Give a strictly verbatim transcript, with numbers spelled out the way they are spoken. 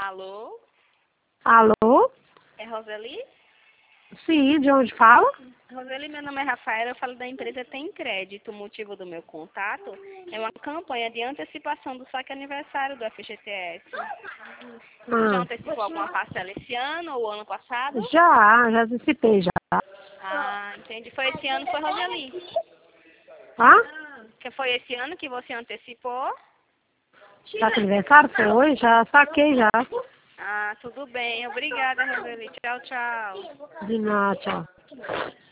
Alô? Alô? É Roseli? Sim, de onde fala? Roseli, meu nome é Rafaela, eu falo da empresa Tem Crédito. O motivo do meu contato é uma campanha de antecipação do saque aniversário do F G T S. Você já Ah, antecipou alguma parcela esse ano ou ano passado? já, já antecipei já. Ah, entendi. Foi esse ano, foi Roseli. Ah? Que foi esse ano que você antecipou? Tá com aniversário? Foi? Já saquei já. Ah, tudo bem. Obrigada, Roseli. Tchau, tchau. De nada, tchau.